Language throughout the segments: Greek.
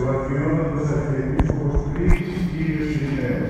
Πατριώνοντας Αρχιεπίσκοπος Κρήτης, Κύριος Ειρηναίος.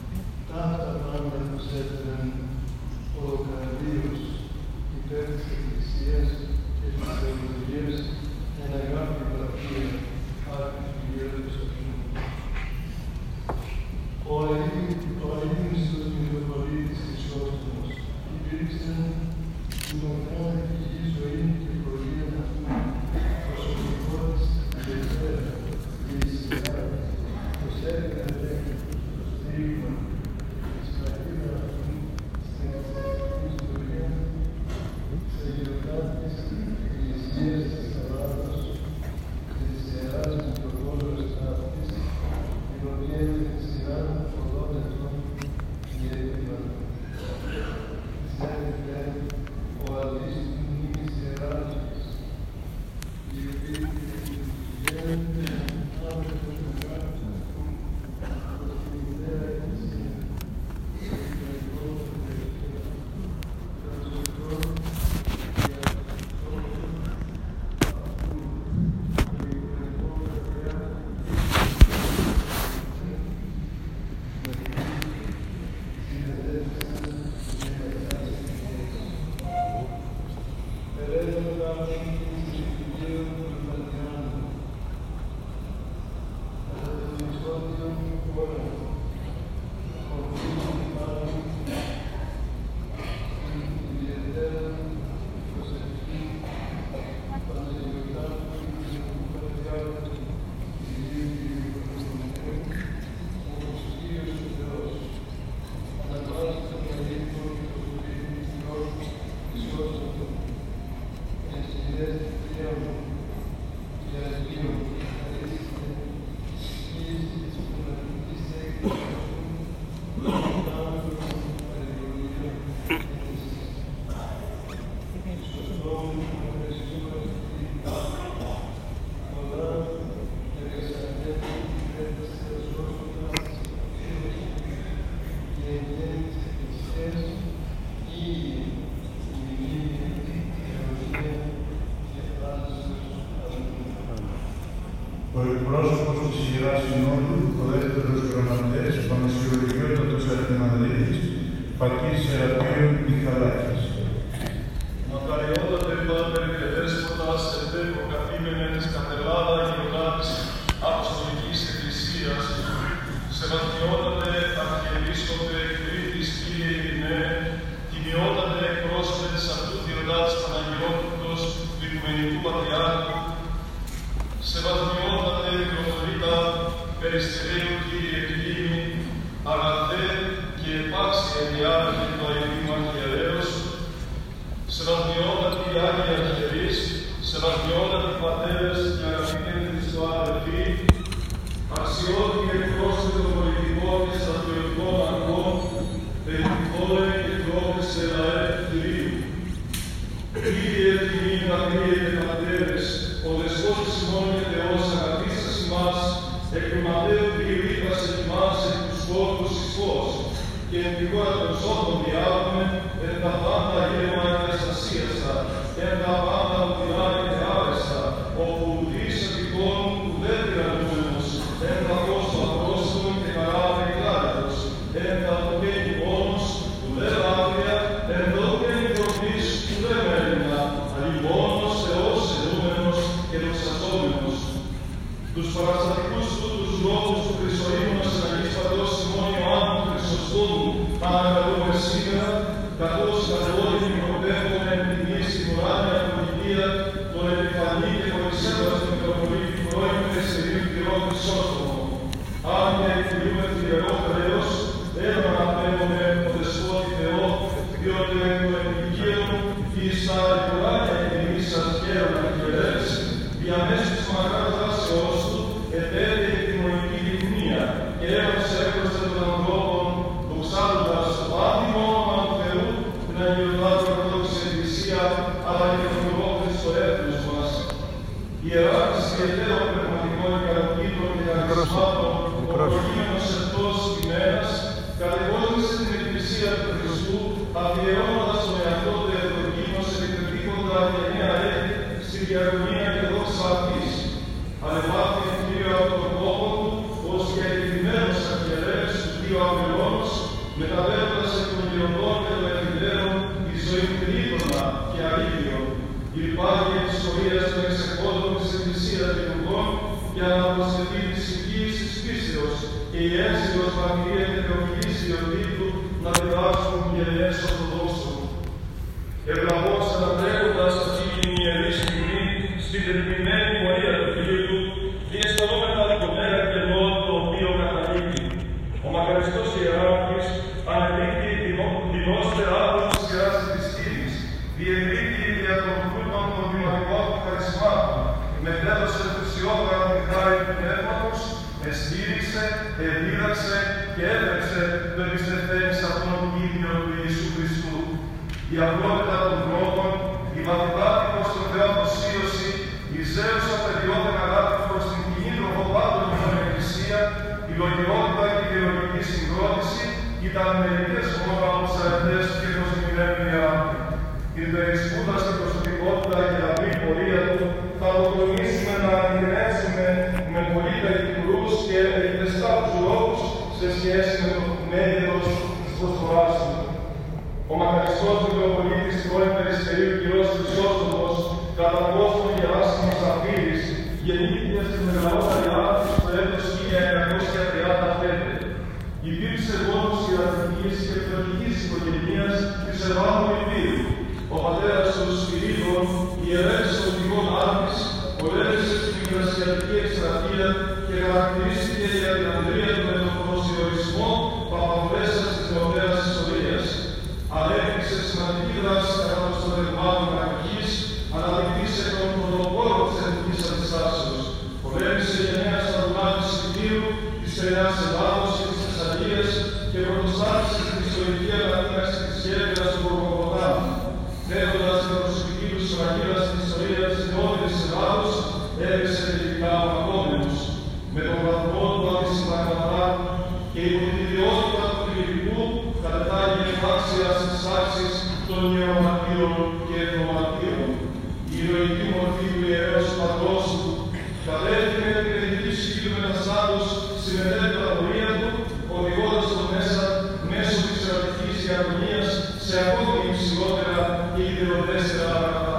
Ταύτα πάντα προσέφεραν ο Καρδίος υπέρ της Συνόδου, ο δεύτερος γραμματέας, Πανεσιολογιότατος Αρκεμανδρίτης, Φακής Σεραπείων Μιχαλάκης. Μακαριότατε Πάτερ και Δέσποτας, καθήμενε της κατελάδα γεωγράφης Αποστολικής Εκκλησίας, Σεβασμιότατε Αρχιεπίσκοπε Κρήτης Κύριε Ειρηναίε, τιμιότατε εκπρόσωπε της αυτού Διοντάτης Παναγιώτητος του Οικουμενικού Πατριάρχου, Σεβασμιότατε Μητροπολίτα Περιστερίου Κύριε Κλήμη, αγαθέ και επάξια διάδοχε του Αγίου Αρχιερέως, Σεβασμιότατοι Άγιοι Αρχιερείς, σεβασμιότατοι πατέρες και αγαπητοί Χριστό αδελφοί, αξιότιμοι εκπρόσωποι των πολιτικών και στρατιωτικών αρχών, περιχώρε και τρόπες σε ΛΑΕ του Κυρίου. Κύριε τιμή καθήλυτε πατέρες, ο Δεσπότης ημών και Θεός αγαπήσας ημάς, εκ του Ματαίου Κυρίου σε ημάς εκ τους φόβους εις φως, και εν τη χώρα των σώπων διάβουμε, εν τα πάντα γεύμα και αστασίαστα, εν τα πάντα οδυνά και άρεστα, όπου ουδείς επικών ουδέτερα νούμενος, εν τα φως του απρόστων και χαρά εκλάδετος, εν τα τοκένει μόνος, ουδέρα άγρια, εν τοκένει προφής, ουδέρα έλυνα, αλλη μόνος Θεός ενούμενος και δοξαζόμενος. Τους παραστατικούς τούτους λόγους του Χρυσοήμωνος Αγής Πατρός Σιμών Ιωάννου Χρυσοστόμου ανακαλούμε σήμερα, καθώς καθόλοι προτέχουμε εν τιμή στην ουράνια πολιτεία τον επιφανή και πολυσέβαστο Μητροπολίτη πρώην Περιστερίου Κυρό Χρυσόστομο. Αν και εκφυλούμε τη Ιερό Χρέος, δεν αναπέμπουμε ο Δεσπότη Θεό, διότι εν το επικείο εις τα ουράνια και εμείς σας χαίρον αρχιερές, διαμέσου της μακράς δράσεώς του, ετέλειε την κοινωνική λιχνία και έδωσε έκροστα των ανθρώπων, δοξάζοντας το άτιμο όνομα του Θεού, την Αγιορτάτη Ορθόδοξη Εκκλησία, αλλά και τον Λόγο στο έθνος μας. Ιεράρχης και εταίρων πνευματικών ικανοτήτων και χαρισμάτων, ο προκείμενος εκτόςημένας, κατεγόρισε την Εκκλησία του Χριστού, αφιερώνοντας τον εαυτό του ευδοκίμος, επιτρεπτήκοντα και νέα έτη στη διαγωνία και δόξα αυτής. Ανεβάθηκε Κύριο από τον κόπο του, ως και εκδημένος αρχιερέως του Θείου Αμελώνος, μεταβαίνοντας εκ των γεωδών και των εφηβαίων η ζωή τρίτονα και αλήθειον. Υπάρχει η ιστορία των εξεχόντων της Εκκλησίας Λειτουργών για να προσθεθεί τη συγκύηση της πίστεως και η ένσυλος μαρτυρία και θεοφιλής ιδιωτήτου να διδάξουν γενιές Ορθοδόξων. Ευλαβώς ανατρέχοντας αυτή την ιερή στιγμή στην τελειπημένη πορεία του Κυρίου του, διαισθανόμεθα το μέρα κενό το οποίο καταλήγει. Ο μακαριστός Ιεράρχης ανεδείχθη δεινώστερα άτομο της Ιεράς Επιστήμης, διευρύθη δια των φρούτων των δημοτικών του χαρισμάτων, μετέδωσε ενθουσιώδρα τη χάρη του πνεύματος, εστήριξε, εδίδαξε και έτρεξε το εμπιστευτές αυτόν τον ίδιο του Ιησού Χριστού. Η απλότητα των τρόπων, η μαθητάτη προς τον Θεό αποσίωση, η ζέουσα παιδιώδη αγάπη προς την κοινή τροφοπάτων των Εκκλησία, η λογιότητα και η ιδεολογική συγκρότηση ήταν μερικές μόνο από τις αρετές του και προσμηνέμενοι άνθρωποι. Την περισπούδαστη προσωπικότητα και λαμπρή πορεία του θα αποκομίσουμε να αντιγνέψουμε με πολύ περικουρούς και εκτεστάτους λόγους σε σχέση με το μέγεθος της προσφοράς του. Ο μακαριστός Μητροπολίτης πρώην Περιστερίου Κυρός Χρυσόστομος, κατά πόσον Γεράσιμος Αφήρης, γεννήθηκε στη μεγαλύτερη Άθη στο έτος 1935. Υπήρξε γόνος ιεραρχικής και πλειοτικής οικογένειας της Εβάνου Λιβύου. Ο πατέρας του Σπυρίδων, ιερέας σωτικών Άθης, πολέμησε στην Μικρασιατική Εκστρατεία και χαρακτηρίστηκε για την ανδρεία του με τον προσδιορισμό παπαβρέσας της νεωτέρας ιστορίας. Ανέπτυξε σημαντική δράση κατά των στρατευμάτων αρχής, αναδεικτήσε τον πρωτοπόρο της εθνικής αντιστάσεως. Πολέμησε γενναία στα δουλά του Σιδηρίου, της Φεραιάς Ελλάδος και της Θεσσαλίας και πρωτοστάτησε στην ιστορική αναδίκαση της Γέφυρας του Πορκοποτάμου. Έχοντας την προσωπική του σφραγίδα στην ιστορία της νεότερης Ελλάδος, έπεσε τελικά ο αγόμενος. Με τον βαθμό του αντισυνταγματά και υπό την ιδιότητα του Φιλιππικού, κατετάγει επάξια στις άξεις των ιερομαρτύρων και εθνομαρτύρων. Η ηρωική μορφή του ιερέως πατρός του κατέφυγε την ελληνική συγκεκριμένη Σάντος σε ακόμη υψηλότερα και ιδεοδέστερα αγαθά.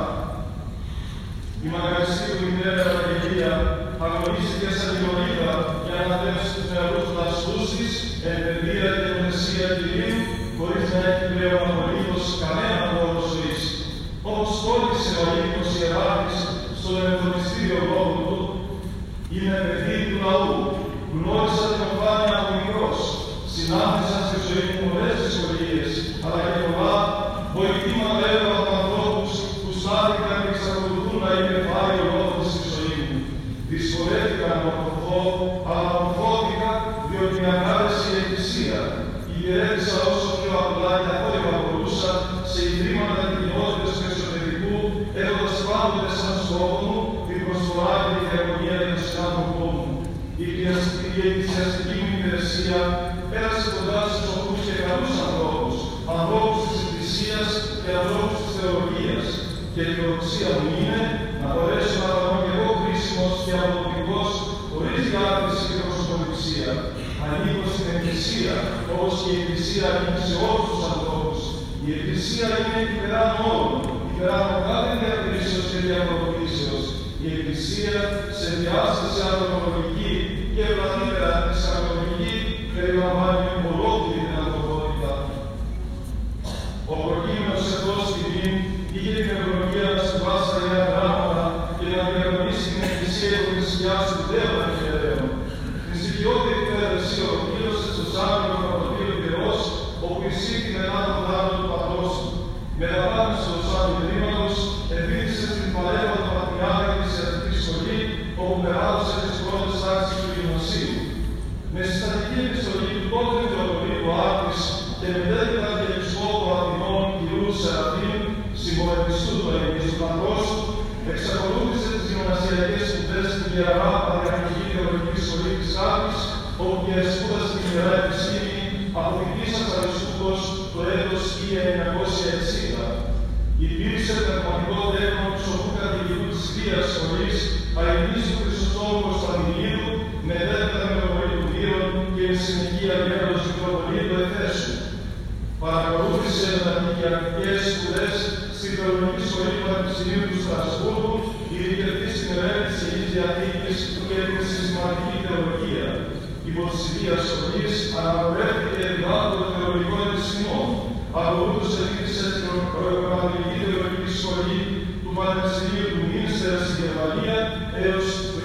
Η Μακαριστίου ημέρα Ευαγγελία αγωνίστηκε σαν λιωρίδα για να θέσει τους νεαρούς δασκούς της εν παιδεία και γνωσία Κυρίου, χωρίς να έχει πλέον απολύτως κανένα πόρο ζωής. Όπως κόλλησε ο Αίγυπτος ιεράρχης στον εμφανιστήριο λόγο του, είναι παιδί του λαού. Γνώρισα την οφάνεια από μικρός. Συνάντησα στη ζωή μου πολλές δυσκολίες, αλλά και πολλά βοηθήματα έλαβα από ανθρώπους που στάθηκαν και εξακολουθούν να είναι πάλι ο λόγος στη ζωή μου. Δυσκολεύτηκα να απορροφώ, αλλά απορροφώθηκα διότι με αγκάλεσε η Εκκλησία. Υπηρέτησα όσο πιο απλά και απόλυτα μπορούσα σε ιδρύματα και κοινότητες του εξωτερικού, έχοντας πάντοτε σαν στόχο μου την προσφορά και την διαγωνία για τον συνάνθρωπό μου. Η εκκλησιαστική μου υπηρεσία πέρασε κοντά στους ορκούς και καλούς ανθρώπους, ανθρώπους της Εκκλησίας και ανθρώπους της θεολογίας. Και η φιλοδοξία μου είναι να μπορέσω να φανώ και εγώ χρήσιμος και αποδοτικός, χωρίς διάκριση και προσωποληψία. Ανήκω στην Εκκλησία, όπως και η Εκκλησία ανήκει σε όλους τους ανθρώπους. Η Εκκλησία είναι υπεράνω όλων, υπεράνω κάθε διακρίσεως και διαφοροποιήσεως. Η Εκκλησία σε διάσταση ανθρωπολογική και βραδύτερα εξανθρωπολογική περιλαμβάνει ολόκληρη την ανθρωπότητα. Ο προκείμενος εδώ στη Βήν είχε την ευλογία να συμβάσει τα νέα γράμματα και να διαγωνίσει την Εκκλησία Εκκλησιάς του Δέωνα και Ερέων. Την στοιχειώδη εκπαίδευση ολοκλήρωσε στο Σάββατο Παπαδοπούλου Πυρός, όπου εισήχθη μετά τον θάνατο του πατρός του. Μεταπάμε στο Σάββατο Ιδρύματος, επίδειξε στην παλεύοντα πατριάρχη της Ιατρικής Σχολή, όπου περάδωσε τις πρώτες τάξεις του γυμνασίου. Με συστατική επιστολή του τότε Μητροπολίτου Άρτης και μετέπειτα αρχιεπισκόπου Αθηνών κ. Σεραφείμ, συμπορευτιστού του Ελληνικού πατρός, εξακολούθησε τις γυμνασιακές σπουδές στην Ιερά Πατριαρχική Θεολογική Σχολή της Άττης, όπου διασπούδασε την Ιερά Επιστήμη, αποκτήσας αριστούχος το έτος 1960. Υπήρξε πνευματικό δέκνο του σοφού καθηγητού της Θείας Σχολής, Αγγλής του Χρυσοστόμου Κωνσταντινίδου, μετέπειτα Μητροπολίτου Βύρων και εν συνεχεία μέλος Μητροπολίτου Εφέσου. Παρακολούθησε μεταπτυχιακές σπουδές στη Θεολογική Σχολή του Πανεπιστημίου του Στρασβούργου, ειδικευτή στην μελέτη της Αγίας Διαθήκης και την συστηματική θεολογία. Υπό της Ιδίας Σχολής αναπορεύτηκε διδάκτορ θεολογικών επιστημών. Ακολούθησε επίσης στην Πραγματική Θεολογική Σχολή του Πανεπιστημίου του Μίνστερ στη Γερμανία έως το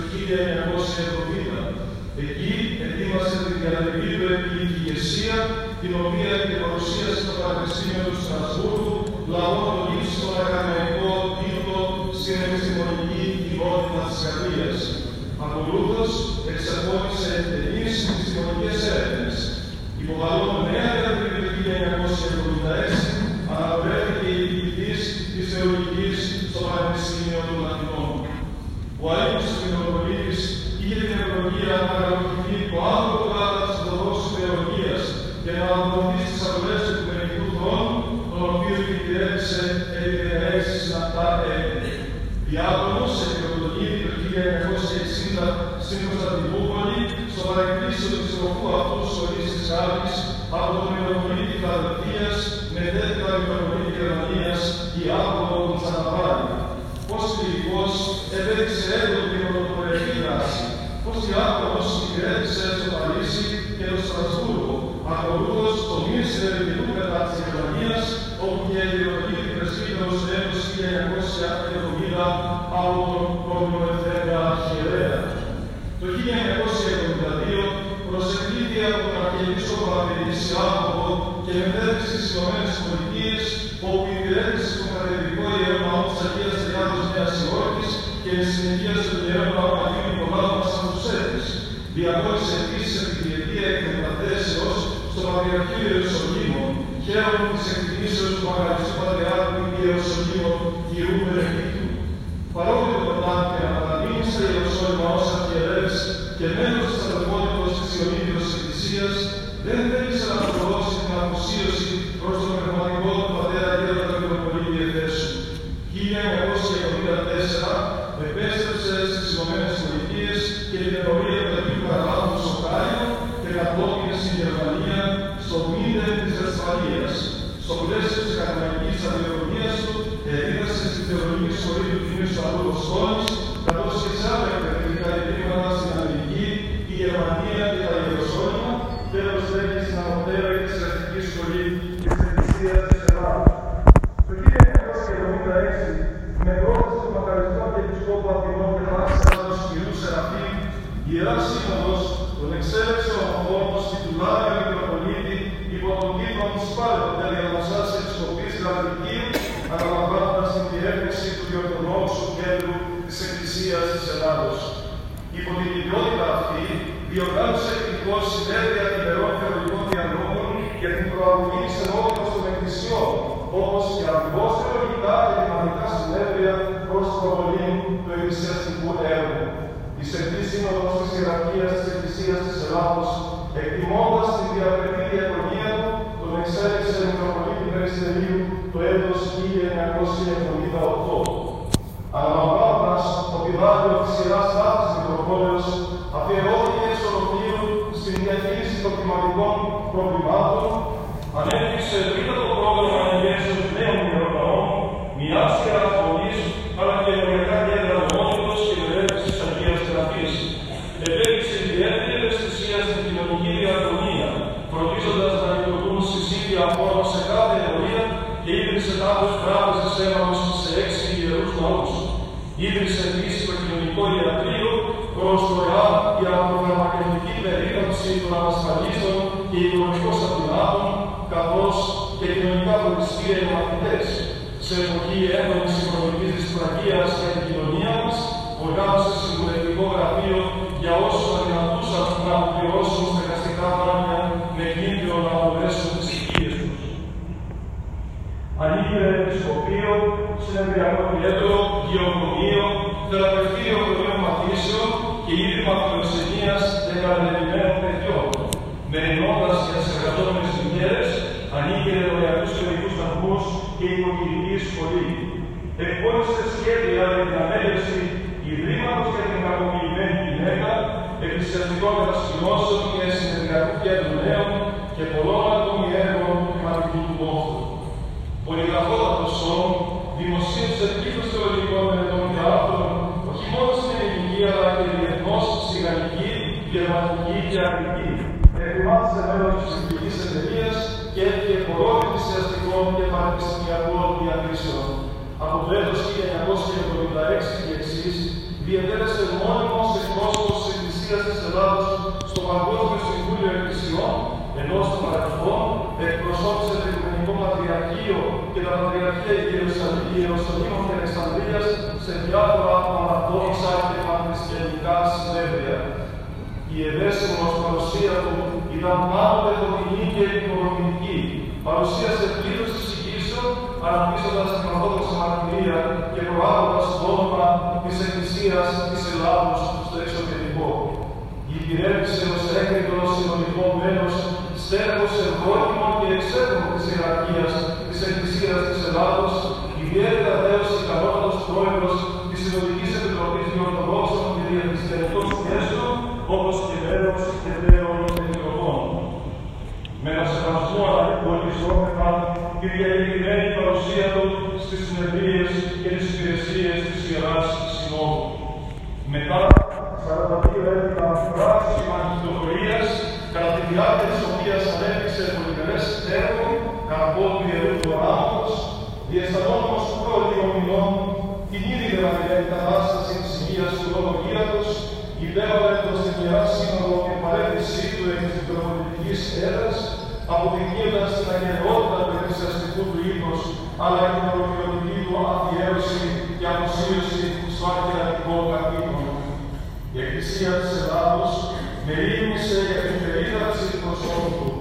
1970. Εκεί ετοίμασε την διατριβή του επί ηγεσία, την οποία και παρουσίασε στο Πανεπιστήμιο του Στρασβούργου, λαβώντας τον ύψιστον ακαδημαϊκό τίτλο στην επιστημονική κοινότητα της Γαλλίας. Ακολούθως, εξακολούθησε εκτενείς επιστημονικές έρευνες. Υποβαλλόμενη νέα διατριβή του 1976, αναπορεύτηκε η διοικητής της Θεολογικής στο Πανεπιστήμιο των Αθηνών. Ο Αίγυπτος Μητροπολίτης είχε την ευλογία να παρακολουθεί το άλλο κομμάτι της Ορθοδόξης Θεολογίας και να αναδοθεί στις αβολές του Οικουμενικού Θρόνου, τον οποίο υπηρέτησε επί 16 συναπτά έτη. Διάκονος εκπαιδευτική το 1960 στην Κωνσταντινούπολη, στο παρεκκλήσιο της τροφού αυτού σχολής της Άλπης, από τον Μητροπολίτη Φιλαδελφίας, μετέπειτα Μητροπολίτη Γερμανίας, Ιάκωβο Κωνσταντινοπόλη. Πώς φιλικός επέδειξε έντονη πρωτοποριακή δράση. Πώς Ιάκωβος υπηρέτησε στο Παρίσι και το Στρασβούργο, ακολούθως το Μίνστερ Ελληνικού μετά της Γερμανίας, όπου και ιδιωτική πρεσβύτερος έτος 1970 από τον Κομιοελευθέρα Αρχιερέα. Το 1972 προσεκλήθη από τον Αρχιεπίσκοπο Παπαδημητρή Ιάκωβο και μετέφερε στις ΗΠΑ, όπου υπηρέτησε στον κατεδρικό Ιερό Ναό της Αγίας Τριάδος Νέας Υόρκης και εν συνεχεία στον Ιερό Ναό Αγίου Νικολάου Κωνσταντουσέτης. Διαβόλησε επίσης επί διετία εκμεταλλεύσεως στο Πατριαρχείο Ιεροσολύμων, χαίρον της εκτιμήσεως του Μεγαλύτερου Πατριάρχου Ιεροσολύμων κ. Βενεδίκτου. Παρόλο που προτάθηκε να παραμείνει στα Ιεροσόλυμα ως αρχιερεύς και μέλος της αδελφότητος της Ιωνίδιος Εκκλησίας, δεν θέλησε να προδώσει την αφοσίωση προς τον πνευματικό του πατέρα Γέροντα Μητροπολίτη Εφέσου. 1974 επέστρεψε στις ΗΠΑ και την ενορία του Αγίου Καρλάθου στο Κάιρο και κατόπιν στην Γερμανία, στο Μίντερ της Βεσφαλίας. Στο πλαίσιο της της αδειοδομίας του, δίδασε στη Θεολογική Σχολή του Τιμίου Σταυρού Βοσκόνης, καθώς και σε άλλα εκπαιδευτικά ιδρύματα στην Αμερική, τη Γερμανία και τα Ιεροσόλυμα, τέλος λέγει στην Ανωτέρα και τη Αστική Σχολή της Εκκλησίας της Ελλάδος. Το 1976, με πρόταση του Μακαριστών και Επισκόπου Αθηνών και Πάσης Ελλάδος κ. Σεραφείμ, η Ιερά Σύνοδος τον εξέλεξε ο Ομοφόνος τιτουλάριο Μητροπολίτη υπό τον τίτλο «Σπάρε το Τελειανοσάς Επισκοπής Γαλλικίου», αναλαμβάνοντας την διεύθυνση του Διορθοδόξου Κέντρου της Εκκλησίας της Ελλάδος. Υπό την ιδιότητα αυτή, διοργάνωσε εκτυπώς συνέδρια ημερών θεολογικών διαλόγων για την προαγωγή της ενότητας των εκκλησιών, όπως και αργότερα λογικά και δημοτικά συνέδρια προς προβολή του εκκλησιαστικού έργου. Η Σεπτή Σύνοδος της Ιεραρχίας της Εκκλησίας της Ελλάδος, εκτιμώντας την διαπρεπή διαγωνία του, τον εξέλεξε Μητροπολίτη Περιστερίου το έτος 1978. Αναλαμβάνοντας το πιδάλιο της Ιεράς Τάφης Μητροπόλεως, αφιερώθηκε εξ ολοκλήρου στην διαχείριση των κλιματικών προβλημάτων, ανέπτυξε ευρύτατο πρόγραμμα εγγένσεως νέων μυρωλαών, μιας ιεραρχονής, αλλά και ευρωπαϊκά κέντρα νομότητος και μελέτης της Αγίας Γραφής. Επέδειξε ιδιαίτερη ευαισθησία στην κοινωνική διαρρονία, φροντίζοντας να λειτουργούν συζύγια χώρων σε κάθε εωρία και ίδρυσε τάπους τράπεζες αίματος σε 6 ιερούς ναούς. Ίδρυσε επίσης το κοινωνικό ιατρείο προς το ΕΑ για προφαρμακευτική περίθαλψη των ανασφαλίστων και οικονομικών αδυνάτων, καθώς και κοινωνικά φροντιστήρια για μαθητές. Σε εποχή έντονης οικονομικής δυσπραγίας για την κοινωνία μας, οργάνωσε συμβουλευτικό γραφείο για όσους αδυνατούσαν να αποπληρώσουν στεγαστικά δάνεια με κίνδυνο να απολέσουν τις οικίες τους. Ανήγγειλε επισκοπείο, συνεδριακό κέντρο, γεωκομείο, θεραπευτήριο χωρίων μαθήσεων και ίδρυμα φιλοξενίας δεκαλεπτημένων παιδιών. Μεριμνώντας για τις εργαζόμενες μητέρες, ανήγγειλε δωρεανούς παιδικούς σταθμούς και οικογενειακή σχολή. Εκπώνησε σχέδια για την ανέλευση ιδρύματος για την κακοποιημένη γυναίκα, εκκλησιαστικών κατασκηνώσεων και συνεδριακού κέντρου νέων και πολλών ακόμη έργων του χρηματικού του μόχθου. Πολυγραφότατος σώμα, δημοσίευσε πλήθος θεολογικών μελετών και άρθρων, όχι μόνο στην ελληνική αλλά και διεθνώς στη γαλλική, γερμανική και αγγλική. Ετοιμάτισε μέλος της Ελληνικής Εταιρείας και έφυγε πολλών εκκλησιαστικών και πανεπιστημιακών διακρίσεων. Από το έτος 1976 και εξής, διετέλεσε μόνιμος εκπρόσωπος της Εκκλησίας της Ελλάδος στο Παγκόσμιο Συμβούλιο Εκκλησιών, ενώ στο παρελθόν εκπροσώπησε το Οικουμενικό Πατριαρχείο και τα Πατριαρχία Ιερουσαλήμων και Αλεξανδρίας σε διάφορα ανατόμισα και πανεπιστημιακά συνέδρια. Η ευαίσθητος παρουσία του ήταν πάντοτε κοντινή και επικοδομητική. Παρουσίασε πλήθος της συγκίσεων, αναπτύσσοντας την ορθόδοξη μαρτυρία και προάγοντας το όνομα της Εκκλησίας της Ελλάδος στο εξωτερικό. Υπηρέτησε ως έγκριτο συνολικό μέλος στέλεχος ερχόμενων και εξέδρων της ιεραρχίας της Εκκλησίας της Ελλάδος, ιδιαίτερα δέος ικανότατος πρόεδρος της Συνοδικής Επιτροπής Διορθοδόξων και Διαχριστιανικών Σχέσεων, όπως και μέλος κεντραίων επιτροπών. Με ένα σεβασμό αναπολυζόμενα τη διαλειτημένη παρουσία του στις συνεδρίες και τις υπηρεσίες της Ιεράς Συνόδου. Μετά 42 έτη φράσης μαγνητοφορίας, κατά τη διάρκεια της οποίας ανέπτυξε πολυμερές έργο, καρπό του Ιερού του Οράματος, διαισθανόμενος πρόλογο μηνών την ήδη δεδομένη κατάσταση της υγείας του Λογογύρατος, υπέβαλε προς την Ιερά Σύνοδο την παρέτησή του εκ της μητροπολιτικής έδρας, αποδεικνύοντας την αγεραιότητα του εκκλησιαστικού του ύμνους, αλλά και την ολοκληρωτική του αφιέρωση και αποσίωση στο αρχιερατικό καθήκον. Η Εκκλησία της Ελλάδος μερίμνησε για την περίδραξη του προσώπου του,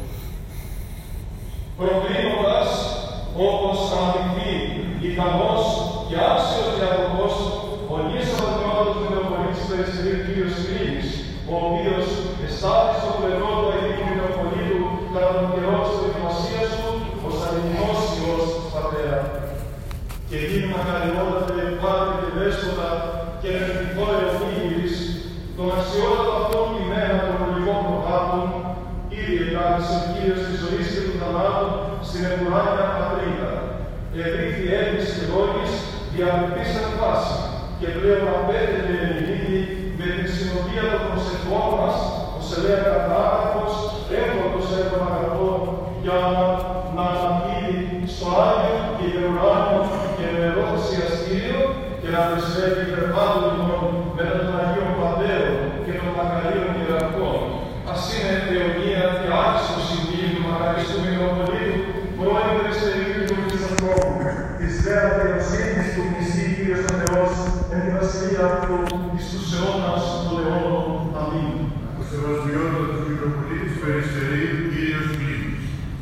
προκρίνοντας όπως αναδειχθεί ικανός και άξιος διαδοχός ο νης απαντιώτατος Μητροπολίτης Περιστερίου κ. Κρίνης, ο οποίος εστάθη στο πλευρό του Αγίου Μητροπολίτου κατά τον καιρό της προετοιμασίας του ως αλληλινός Υιός Πατέρα. Και γίνει μακαριότατε πάρτε και δέσποτα και με την φόρεο φύγηρης, τον αξιότατο αυτόν ημέρα των λογικών προγράμμων, ήδη εκάλεσε ο Κύριος της ζωής και του θανάτου στην επουράνια πατρίδα. Ελήφθη έλλης και λόγης διαλεκτής εν βάση, και πλέον απέτελε Ελληνίδη με την συνοδεία των προσευχών μας, ως ελέα κατάτακος, εύρωτος έργων αγαθών, για να αναπτύλει στο Άγιο και Ιερουράνιο και νερό θυσιαστήριο και να δεσμεύει υπερπάντων με τον Αγίων Πατέρων και των μακαρίων ιεραρχών. Ας είναι θεωνία και άξιο συμβεί του μακαριστού Μητροπολίτου, πρώην Περιστερίου του Χριστοφόρου, της δέα θεοσύνης του μισή Κύριος ο Θεός, εν τη βασιλεία αυτού, εις τους αιώνας των αιώνων. Αμήν. Ο Σεβασμιότατος του Μητροπολίτης Περιστερίου, Κύριος Μήτρης.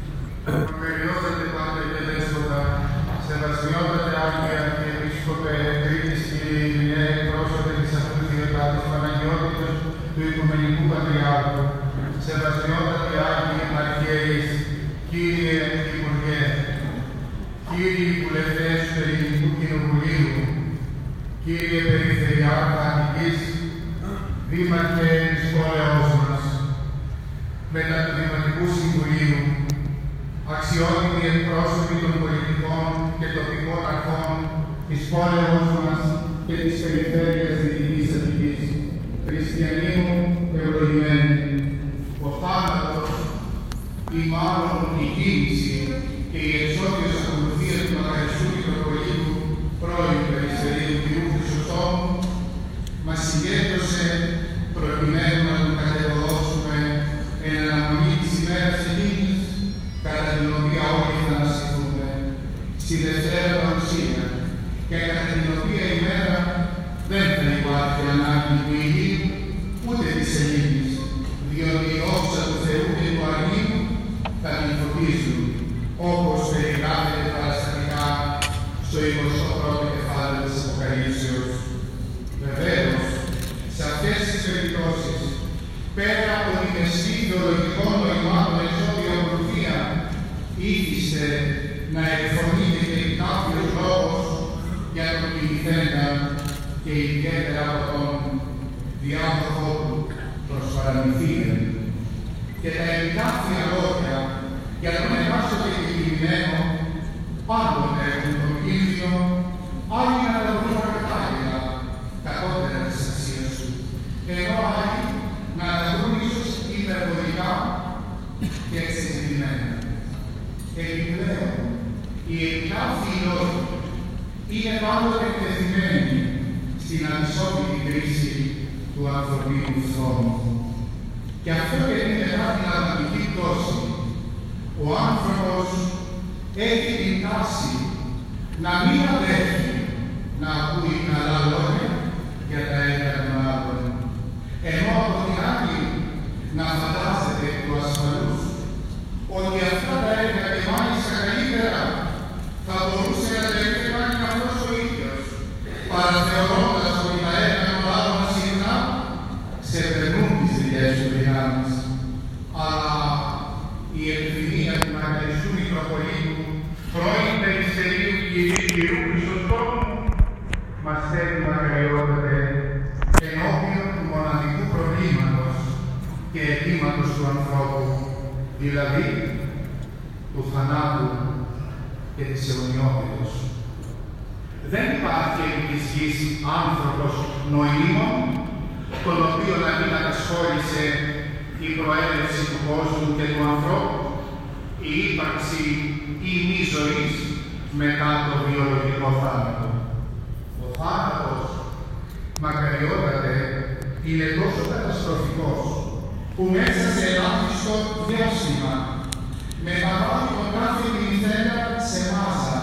Μακαριότατε Πάτερ και Δέσποτα, Σεβασμιότατε Άγγελε και Επίσκοπε, Κρήτης Κύριε Ειρηνέ, πρόσωπε της Αυτοδιωτάτης Παναγιώτητος του Οικουμενικού Πατριάρχου, Σεβασμιότατε Άγγελε Αρχιερείς, Κύριε Υπουργέ, Κύριοι Βουλευτές του Ελληνικού Κοινοβουλίου, Κύριε Περιφερειάρχα Αττικής, Δήμαρχε της πόλεως μας, μετά του Δημοτικού Συμβουλίου, αξιότιμοι εκπρόσωποι των πολιτικών και τοπικών αρχών της πόλεως μας και της περιφέρειας Δυτικής Αττικής, χριστιανοί μου ευλογημένοι, ο θάνατος ή μάλλον η κίνηση και η εξώδιος ακολουθία του μακαριστού Μητροπολίτου πρώην Περιστερίου κ. Χρυσοστόμου μας συγκέντρωσε προκειμένου να τον κατεβοδώσουμε εν αναμονή της ημέρας εκείνης, κατά την οποία όλοι θα αναστηθούμε, στη Δευτέρα Παρουσία, και κατά την οποία ημέρα δεν θα υπάρχει ανάγκη του ηλίου ούτε της σελήνης, διότι η όψα του Θεού και του Αγίου θα την φωτίζουν, όπως περιγράφεται παραστατικά στο 21ο κεφάλαιο της Αποκαλύψεως. Βεβαίως, σε αυτές τις περιπτώσεις, πέρα από την μεσή ιδεολογικών νοημάτων εξώδια ακολουθία, ήθιστε να εκφωνείται και κάποιος λόγος για τον πληθέντα και ιδιαίτερα από τον διάδοχο του προς παραμυθία. Και τα επιτάφια λόγια για τον εκάστοτε κεκτημένο πάντοτε έχουν τον κίνδυνο άλλοι να τα βρουν κατάλληλα, κατώτερα της αξίας του, ενώ άλλοι να τα βρουν ίσως υπερβολικά και εξεζητημένα. Επιπλέον, οι επιτάφιοι λόγοι είναι πάντοτε εκτεθειμένοι στην ανισότητα κρίση του ανθρωπίνου φθόνου. Και αυτό και είναι μετά την αδαμική πτώση. Ο άνθρωπος έχει την τάση να μην αδέχει να ακούει καλά λόγια για τα έργα των άλλων, ενώ από την άλλη να φαντάζεται του ασφαλούς ότι αυτά τα έργα και μάλιστα καλύτερα θα μπορούσε να τα έχει κάνει αυτός ο ίδιος, παραθεωρώντας ότι τα έργα των άλλων συχνά ξεπερνούν τις δικές του δυνάμεις. Αλλά η επιθυμία του μακαριστού Μητροπολίτου πρώην Περιστερίου Κυρίου Χρυσοστόμου μας θέλει μακαριότατε ενώπιον του μοναδικού προβλήματος και αιτήματος του ανθρώπου, δηλαδή του θανάτου και της αιωνιότητος. Δεν υπάρχει επί της γης άνθρωπος νοήμων, τον οποίο να μην κατασχόλησε η προέλευση του κόσμου και του ανθρώπου, η ύπαρξη ή μη ζωής μετά το βιολογικό θάνατο. Ο θάνατος, μακαριότατε, είναι τόσο καταστροφικός, που μέσα σε ελάχιστο διάστημα μεταβάλλει τον κάθε πληθέντα σε μάζα,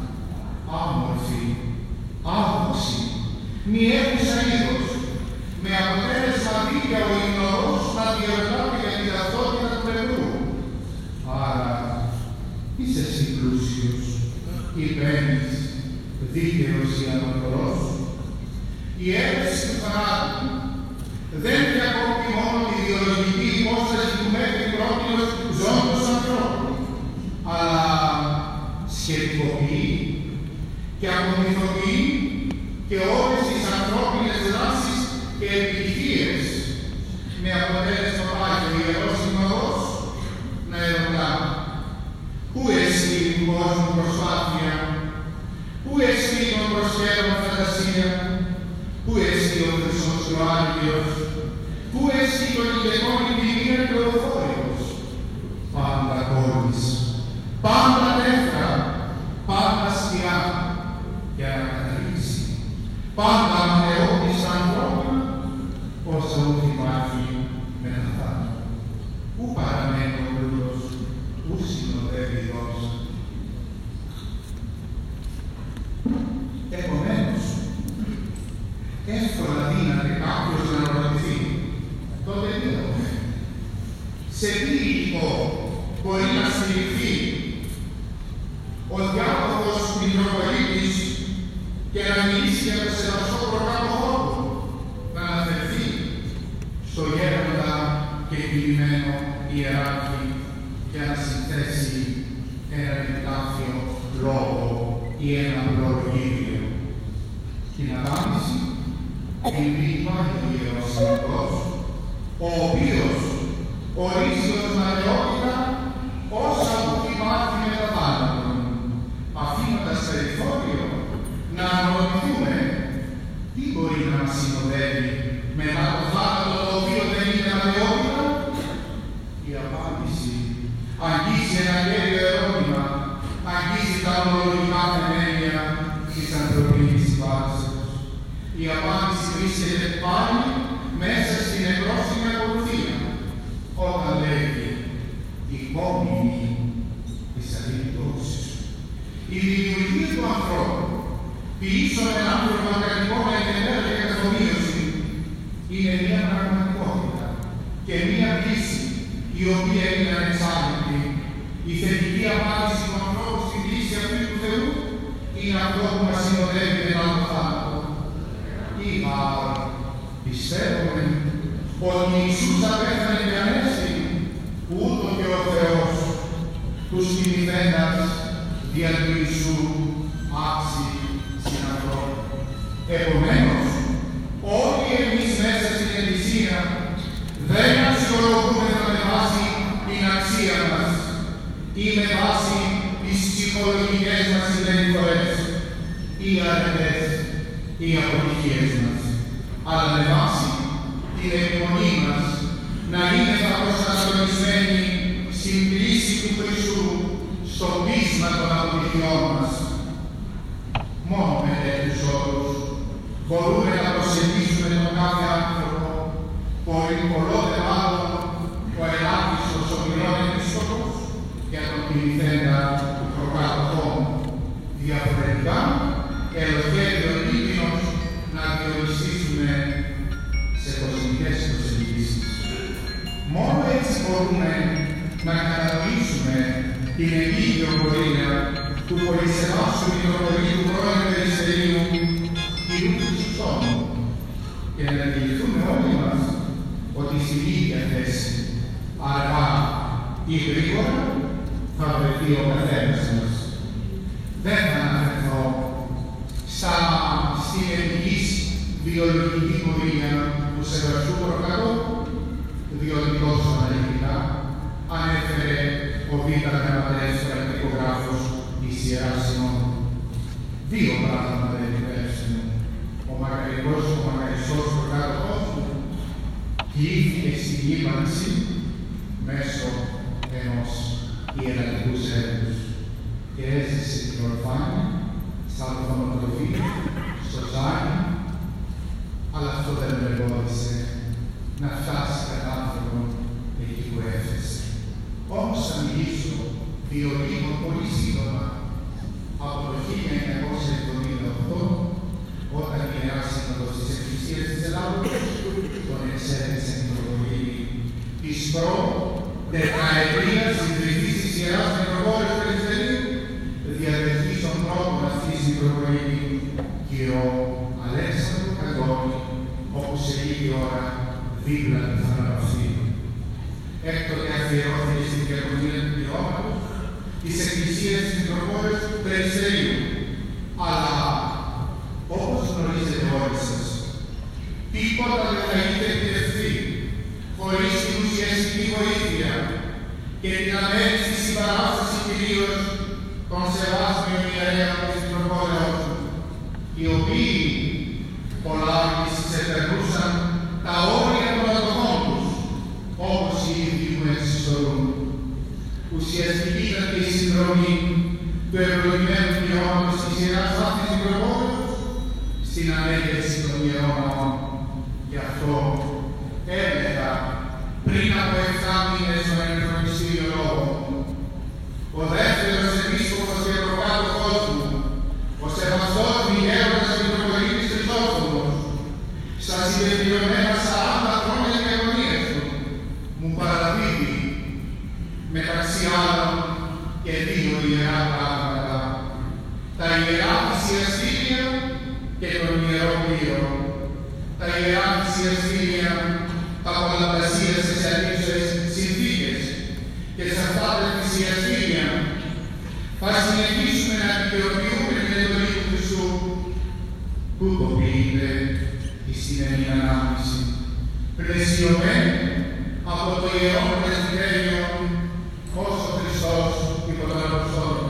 άμορφη, άμμοξη, μη έχουσα είδος, με αποτέλεσμα δίκαια ο υγνωρός να διερωτάται για την ταυτότητα του νερού. Άρα, είσαι εσύ πλούσιος, ή παίρνεις δίκαιος ή ανωτερός. Η ένταση του θανάτου δεν διακόπτει μόνο τη βιολογική υπόσταση του μέχρι πρότυπος ζώντος ανθρώπου, αλλά σχετικοποιεί και απομυθοποιεί και όλες τις ανθρώπινες δράσεις και επιτυχίες, με αποτέλεσμα πάλι ο Ιερός Συνοδός να ερωτά: πού εσύ του κόσμου προσπάθεια Αναστασία, πού εσύ ο Χρυσός και ο Άγγελος, πού εσύ το γυναικόνι ποιμία και ο Θόρυβος. Πάντα κόρης, πάντα νεύρα, πάντα σκιά και ανακαταλήξη, πάντα μαθαιότης ανθρώπινα, όσα ουκ υπάρχει με τα θάνατα. Πού παραμένει ο πλούτος, πού συνοδεύει η δόξα. Επομένως, εύκολα δύναται κάποιος να ρωτηθεί, τότε τι έχουμε. Σε τι υλικό μπορεί να στηριχθεί ο διάδοχος Μητροπολίτης και να μιλήσει για το σεβαστό προκάτοχό του, να αναφερθεί στο γέροντα και τιμημένο ιεράρχη και να συνθέσει ένα επιτάφιο λόγο ή ένα προλογίδιο. Την απάντηση την υπάρχει ο Ιερός Συνοδός, ο οποίος ορίζει ως ματαιότητα όσα που υπάρχει με το θάνατο, αφήνοντας περιθώριο να αναρωτηθούμε τι μπορεί να μας συνοδεύει μετά το θάνατο το οποίο δεν είναι ματαιότητα. Η απάντηση αγγίζει ένα κέριο ερώτημα, αγγίζει τα ονολογικά θεμέλια της ανθρωπίνης υπάρξεως. Η απάντηση βρίσκεται πάλι μέσα στην εκρόσιμη ακολουθία, όταν λέγει η κόμμηνη της αλληλεγγύης. Η δημιουργία του ανθρώπου πίσω έναν άνθρωπο ακαδημικό με ενδεχόμενα και καθομοίωση είναι μια πραγματικότητα και μια πίστη η οποία είναι ανεξάρτητη. Η θετική απάντηση του ανθρώπου στην πίστη αυτή του Θεού είναι αυτό που μας συνοδεύει μετά το θάνατο. Ή άρα πιστεύουμε ότι Ιησούς απέθανε και ανέστη, ούτω και ο Θεός τους τιμηθέντας δια του Ιησού άξι στην ανθρώπου. Επομένως, όλοι εμείς μέσα στην Εκκλησία δεν αξιολογούμεθα με βάση την αξία μας ή με βάση τις ψυχολογικές μας συμπεριφορές ή αρετές ή αποτυχίες μας, αλλά με βάση την επιμονή μας να είναι θα προσανατολισμένοι στην κρίση του Χριστού στο πείσμα των αποτυχιών μας. Μόνο με τέτοιους όρους μπορούμε να προσεγγίσουμε τον κάθε άνθρωπο, πολλότε μάλλον ο ελάχιστος ομιλών επίσκοπος για τον τιμηθέντα του προκάτοχό. Διαφορετικά, ελοχεύει ο κίνδυνος να διοριστήσουμε σε κοσμικές προσεγγίσεις. Μόνο έτσι μπορούμε να κατανοήσουμε την επίγειο πορεία του πολυσεβάστου Μητροπολίτου πρώην Περιστερίου Κυρίου Χριστόφου και να αντιληφθούμε όλοι μας ότι στην ίδια θέση, αργά ή γρήγορα, θα βρεθεί ο καθένας μας. Δεν θα αναφερθώ στην εθνικής βιολογική πορεία του σεβαστού προκατόχου, διότι τόσο αναλυτικά ανέφερε ο Β' Γραμματέας πρακτικογράφος της Ιεράς Συνόδου. Δύο πράγματα επιτρέψτε. Ο μακαριστός προκάτοχός μου κλείθηκε στην ύπαρξη μέσω ενός ιερατικού σέρβους και έζησε την ορφάνη, στα ορφανοτροφή, στο τζάκι, αλλά αυτό δεν με εμπόδισε να φτάσει κατάφερον εκεί που έφτασε. Όμως θα μιλήσω βιολίνο πολύ σύντομα από το 1978, όταν η Ιερά Σύνοδος της Εκκλησίας της Ελλάδος τον εξέδεσε την προβολή της προ-δεκαετίας ιδρυτής της Ιεράς Μητροπόλεως Περιστερίου, διαδεχτής των πρώτων αυτής την προβολή κύριο Αλέξανδρου Καντώνη, όπου σε λίγη ώρα δίπλα του θα αναπαυθεί. Έκτοτε αφιερώθηκε στην διακονία του πυρώματος της Εκκλησίας της Μητροπόλεως Περιστερίου. Αλλά, όπως γνωρίζετε όλοι σας, τίποτα δεν θα είχε επιτευχθεί χωρίς την ουσιαστική βοήθεια και την αμέριστη συμπαράσταση κυρίως των σεβάσμιων ιερέων της Μητροπόλεως, οι οποίοι ουσιαστική ήταν και η συνδρομή του ευλογημένου πνεύματος της Ιεράς Βάθμης Μικροπόλεως στην ανέγερση των Ιερών Ναών. Γι' αυτό έλεγα πριν από 7 μήνες στο Ενδρομιστήριο Λόγο, ο δεύτερος επίσκοπος και προκάτοχός μου, ο σεβαστός Μιγέροντας Μητροπολίτης Χριστόφωνος, στα συμπεριφερειμένα 40 χρόνια διαγωνίας του, μου παραδίδει μεταξύ άλλων και 2 ιερά πράγματα, τα ιερά θυσιαστήρια και τον ιερό πλοίο. Τα ιερά θυσιαστήρια τα πολλαπλασίασε σε αντίξωες συνθήκες και σε αυτά τα θυσιαστήρια θα συνεχίσουμε να επικαιροποιούμε την εντολή του Χριστού. Τούτο ποιείται η σημερινή ανάμνηση, πλαισιωμένη από το Ιερό Πρεσβυτέριο ως ο Χριστός υπό τον Αποστόλο.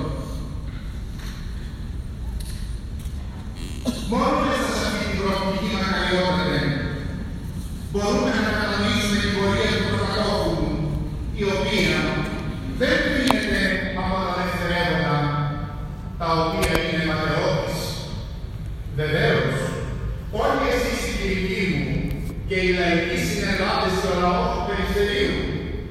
Μόνο μέσα σε αυτή την προοπτική μακαριότητα μπορούμε να κατανοήσουμε την πορεία του προκατόχου μου, η οποία δεν κρίνεται από τα δευτερεύοντα, τα οποία είναι ματαιώδης. Βεβαίως, όλοι εσείς οι κυρικοί μου και οι λαϊκοί συνεργάτες στο λαό του Περιστερίου,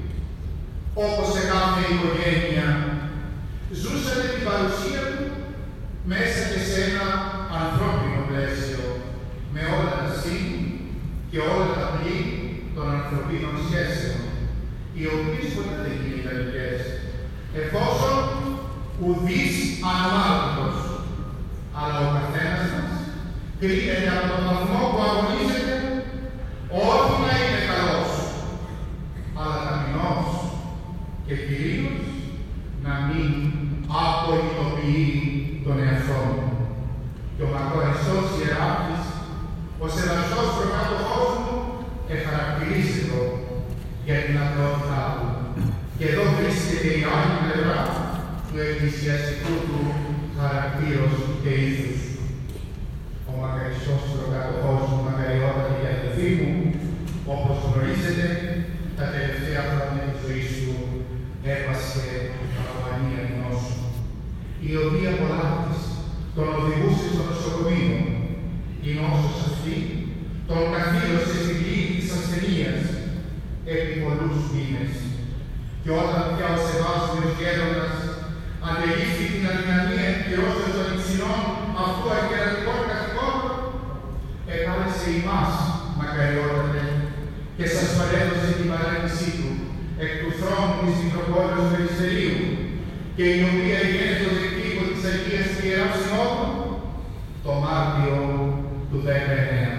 όπως σε κάθε οικογένεια, ζούσατε την παρουσία του μέσα και σε ένα ανθρώπινο πλαίσιο, με όλα τα σύν και όλα τα πλή των ανθρωπίνων σχέσεων, οι οποίες ποτέ δεν είναι ιδανικές, εφόσον ουδής αναλάβητος, αλλά ο καθένας μας κρίνεται από τον βαθμό που αγωνίζεται όχι να είναι καλός, αλλά ταπεινός και κυρίως να μην απολυτοποιεί τον εαυτό του. Και ο μακροαριστός ιεράρχης, ο σεβαστός προκάτοχός μου, εχαρακτηρίζεται για την αθωότητά του. Και εδώ βρίσκεται η άλλη πλευρά του εκκλησιαστικού του χαρακτήρος και ήθους. Ο μακαριστός προκάτοχός μου, μακαριότατη και αδελφή μου, όπως γνωρίζετε, τα τελευταία χρόνια της ζωής του έπασε παραπανία νόσου, η οποία πολλά της τον οδηγούσε στο νοσοκομείο. Η νόσος αυτή τον καθήλωσε στην πληγή της ασθενείας επί πολλούς μήνες. Και όταν πια ο Σεβάσμιος Γέροντας αντελήφθη την αδυναμία εκπληρώσεως των υψηλών αυτού αρχιερατικών καθηκόντων, εκάλεσε ημάς, μακαριότατε, και σας παρέδωσε την παρέμβασή του εκ του θρόνου της Μητροπόλεως Περιστερίου, και η οποία γίνεται το δεκτύπο της Αγίας Ιεράς Συνόδου το Μάρτιο του 19.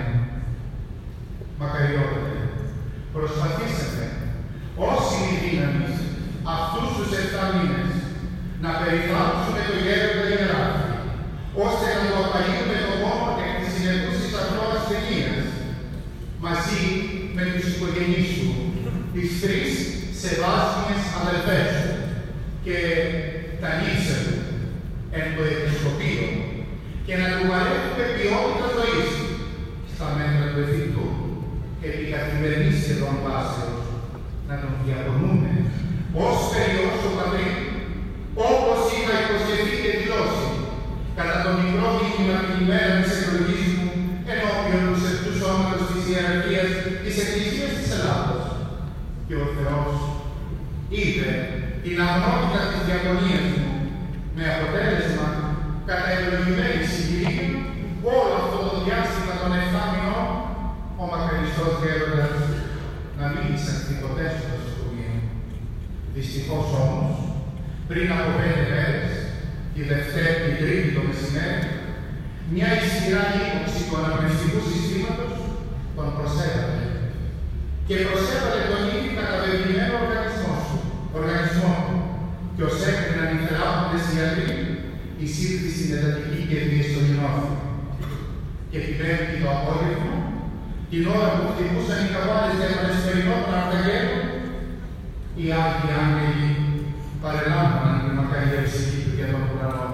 Μακαριότατε, προσπαθήσατε όσοι είναι δύναμης αυτούς τους 7 μήνες να περιθάλψουμε το γέροντα ιεράρχη, ώστε να το απαλλήσουμε το πόνο εκ της συνεχούσης αθρώας ταινίας, μαζί με τους οικογενείς του, τις 3 σεβάσμιες αδελφές του και τα νύψα του εν το επισκοπείο, και να του παρέχουμε ποιότητα ζωής στα μέτρα του εφικτού, επί καθημερινής σχεδόν βάσεως, να τον διαπονούμε ως περιώσω πατρί, όπως είχα υποσχεθεί και δηλώσει, κατά το μικρό μήνυμα την ημέρα της εκλογής μου, ενώπιον του σεπτού σώματος της ιεραρχίας της Εκκλησίας της Ελλάδος. Και ο Θεός είδε την αγνότητα της διαγωνίας μου, με αποτέλεσμα κατά ευλογημένη συγκυρία όλο αυτό το διάστημα των 7 μηνών, ο μακαριστός Γέροντας να μην εισαχθεί ποτέ στο νοσοκομείο. Δυστυχώς όμως, πριν από 5 μέρες, τη Δευτέρα, την Τρίτη το μεσημέρι, μια ισχυρά ύποξη του αναπνευστικού συστήματος τον προσέβαλε. Και προσέβαλε τον ήδη καταβεβλημένο οργανισμό και ως έκριναν οι θεράποντες ιατροί, εισήλθη στην εντατική και διεστολινόφη. Και την Πέμπτη το απόγευμα, την ώρα που χτυπούσαν οι καβάλες για τον εσωτερικό των Αρταγέρων, οι Άγιοι Άγγελοι παρελάμβαναν την μακαρία ψυχή του για τον ουρανό.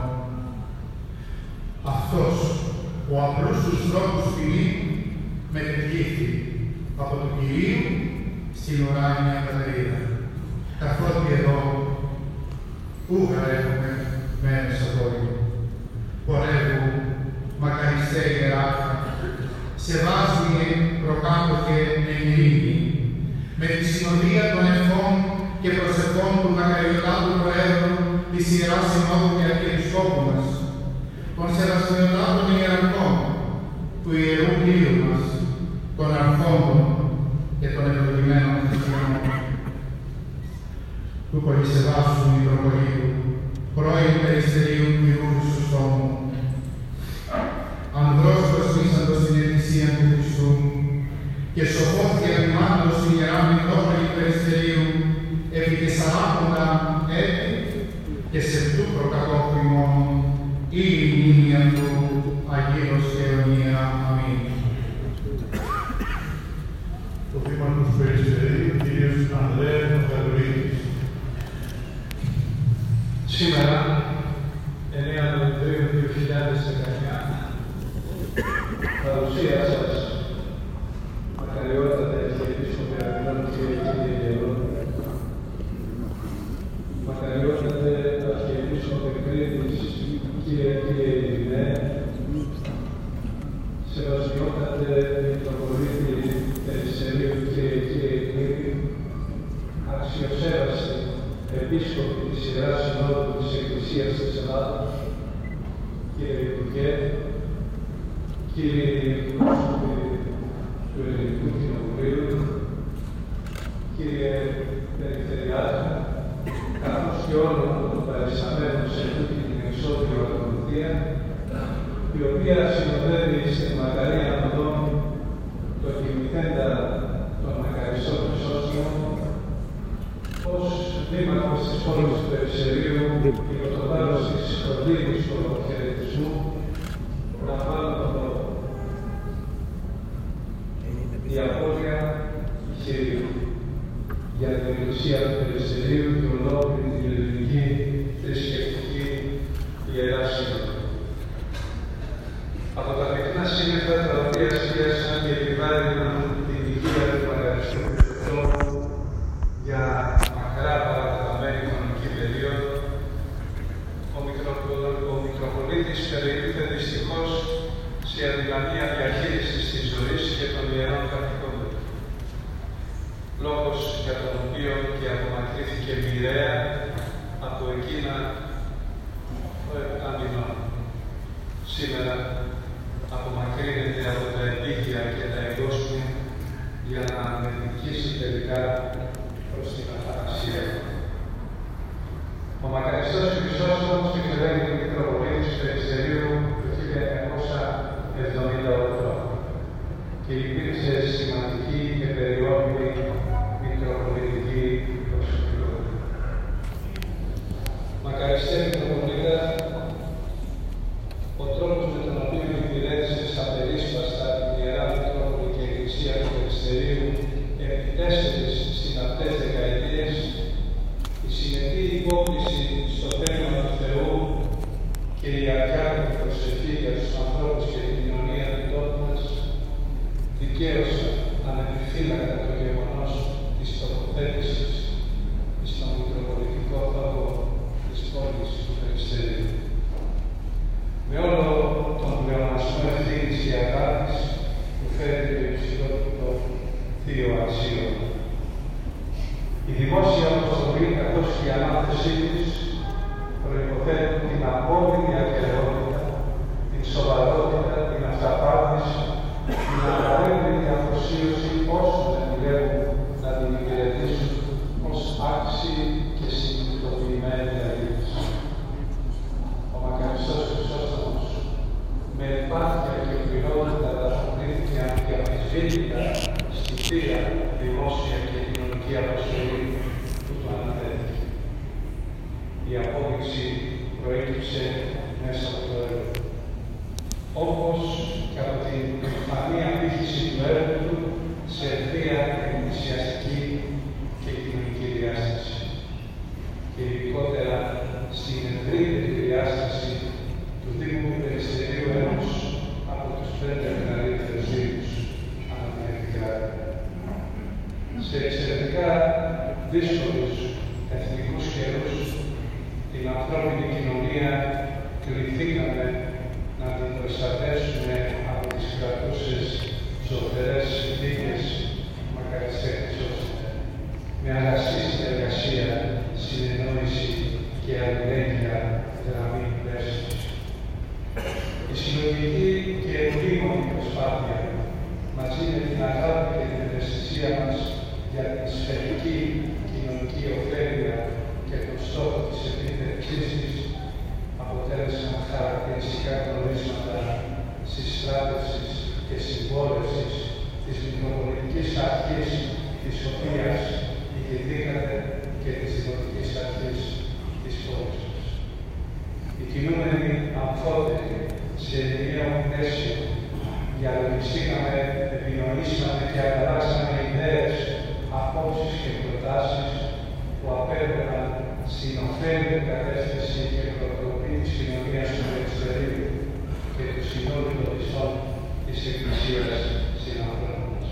Αυτός, ο απλούς τους τρόπους ποινή, μετεκλήθη από του Κυρίου στην ουράνια πατρίδα. Καθότι εδώ ούγα έχουμε μένες αγόρι. Πορεύου, μακαριστέ ιεράρχα, σε βάζουνε προκάτω και εν ειρήνη, με τη συνοδεία των ευχών και προσευχών του μακαριωτάτου Προέδρου της Ιεράς Συνόδου και Αρχιεπισκόπου μας, των σεβασμιωτάτων ιεραρχών, του Ιερού Πλοίου μας, των αρχόντων και των ευλογημένων χριστιανών, του Πολυσεβάσου Μητροπολίτου, πρώην Περιστερίου του Ιερού Χρυσοστόμου, ανδρός προσμίσαντος την Εκκλησία του Χριστού και σοφός διαβημάντος την Ιερά Μητρόπολη Περιστερίου επί 40 έτη και σε αυτού προκατόχου ημών ή η μνήμια του Αγίος και αιωνία. Αμήν. Το Δήμαρχος Περιστερίου, κύριος Ανδρέας Μαχαρολίδης. Σήμερα, 9 Νοεμβρίου 2019, παρουσία σας, μακαριότατα Αρχιεπίσκοπε Αθηνών και κύριε Ιερό, μακαριότατε Αρχιεπίσκοπε Κρήτης, κύριε Ειρηνέ, σεβασμιότατε Μητροπολίτη Περιστερίου, κύριε Κρήτη, αξιοσέβαστοι Επίσκοποι της Ιεράς Συνόδου της Εκκλησίας της Ελλάδας, κύριε Υπουργέ, κύριοι εκπρόσωποι του Ελληνικού Κοινοβουλίου, κύριε Περιφερειάρχα, καθώς και όλων των παρισταμένων σε αυτή την εξώδιο ακολουθία, η οποία συνοδεύει στην μακαρία οδόν το κοιμηθέντα των μακαριστών Χρυσόστομων, ως δήμαρχος της πόλης του Περιστερίου και το βάρος της οδήγης του χαιρετισμού, να βάλω τον λόγο. Η απώλεια χειρίου για την Εκκλησία του Περιστερίου και ολόκληρη την ελληνική θρησκευτική Ιερά Σύνοδο. Από τα πυκνά σύννεφα τα οποία σχέασαν και επιβάρυναν την υγεία του μακαριστού Χρυσοστόμου για μακρά παρατεταμένη χρονική περίοδο, ο Μητροπολίτης περιήλθε δυστυχώς σε αδυναμία διαχείρισης της ζωής και των ιερών καθηκόντων. Λόγος για τον οποίο και απομακρύθηκε μοιραία από εκείνα το 7 μηνών. Σήμερα απομακρύνεται από τα επίκαια και τα εγκόσμια για να μετικήσει τελικά προς την αθανασία. Ο μακαριστός Χρυσόστομος κυβερνάει την Μητροπολίτης Περιστερίου το 1978 και υπήρξε σημαντική και περιόδη μητροπολιτική προσωπικότητα. Μακαριστέ Μητροπολίτα, ο τρόπος με τον οποίο υπηρέτησες απερίσπαστα την Ιερά Μητρόπολη και Εκκλησία του Περιστερίου επί 4 συναπτές δεκαετίες, η συνετή υπόκληση στο θέμα του Θεού και η αδιάκοπη προσευχή για τους ανθρώπους και την κοινωνία του τόπου μας δικαίωσαν ανεπιφύλακτα το γεγονός της τοποθέτησης στον Μητροπολιτικό τόπο της πόλης του Περιστερίου. Με όλο τον πλεονασμό ευθύνης και αγάπης που φέρει το υψηλότερο θείο αξίωμα. Η δημόσια αποστολή καθώς και η ανάθεσή της προϋποθέτουν την απόλυτη ακεραιότητα, την σοβαρότητα, την αυταπάτηση, την απαραίτητη αφοσίωση όσων επιλέγουν να την υπηρετήσουν ως άξιοι και συνειδητοποιημένοι αλήθειες. Ο μακαριστός Χρυσόστομος με επάθεια και οποιότητα ανταποκρίθηκε αδιαμφισβήτητα στη θεία δημόσια και κοινωνική αποστολή που του αναφέρθηκε. Η απόδειξη προέκυψε μέσα από το έργο. Όπως και από την προφανή απήχηση του έργου του σε ευθεία εκκλησιαστική και κοινωνική διάσταση. Και ειδικότερα στην ευρύτερη διάσταση του Δήμου Περιστερίου, ενός από τους 5 μεγαλύτερους δήμους ανά την επικράτεια. Σε εξαιρετικά δύσκολους εθνικούς καιρούς, η κρατούσες ζωφερές συνθήκες μακαριστέχνησος, με αγαστή συνεργασία, συνεννόηση και αλληλέγγυα γραμμή πλαίσιος. Η συλλογική και επίγονη προσπάθεια, μαζί με την αγάπη και την ευαισθησία μας για την σφαιρική κοινωνική ωφέλεια και τον στόχο της επίτευξής της, αποτέλεσαν χαρακτηριστικά γνωρίσματα συστράτευσης και συμπόρευσης της Μητροπολιτικής Αρχής της οποίας ηγηθήκατε και της Δημοτικής Αρχής της πόλης μας. Οι κινούμενοι αμφότεροι σε ενιαίο πλαίσιο διαλογιστήκαμε, επικοινωνήσαμε και ανταλλάξαμε ιδέες, απόψεις και προτάσεις που απέβαιναν στην ωφέλιμη κατεύθυνση και προτροπή της κοινωνίας του Περιστερίου και του συνόλου των πιστών της Εκκλησίας συνανθρώπων μας.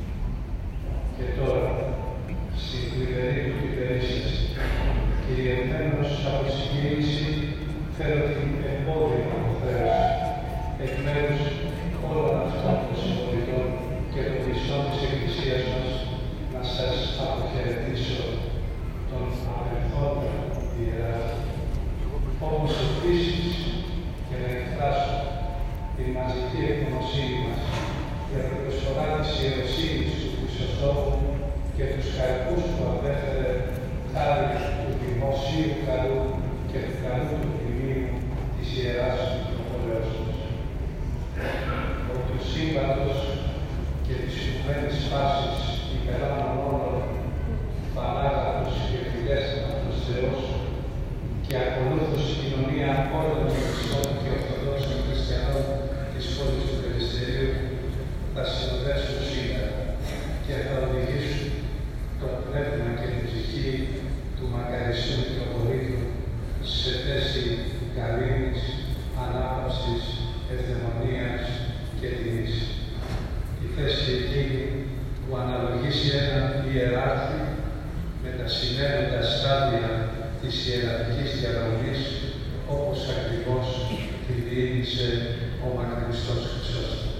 Και τώρα, στην θλιβερή του υπερίσταση, κυριευμένος από συγκίνηση, θέλω την εμπόδια αποθέωση εκ μέρους όλων αυτών των συμπολιτών και των πιστών της Εκκλησίας μας να σας αποχαιρετήσω τον απερχόμενο ιεράρχη. Όπως επίσης και να εκφράσω την μαζική ευγνωμοσύνη μας για την προσφορά της ιεροσύνης του Χρυσοστόμου και τους καρπούς που απέφερε χάρη του δημοσίου καλού και του καλού του ποιμνίου της Ιεράς Μητροπολέως μας. Από του σύμπαντος και της οικουμένης φάσης υπεράνω όλων, πανάγατος και φιλέστατος Θεός και ακολούθως η κοινωνία όλων των χριστών και ορθοδόξων χριστιανών της πόλης του Περιστερίου θα συνοδεύσουν σήμερα και θα οδηγήσουν το πνεύμα και την ψυχή του μακαριστού Μητροπολίτου σε θέση γαλήνης, ανάπαυσης, ευδαιμονίας και τιμής. Η θέση εκείνη που αναλογεί σε έναν ιεράρχη με τα συνέβαιντα στάδια της ιερατικής διαδρομής, όπως ακριβώς τη διήγησε ο μακαριστός Χρυσός.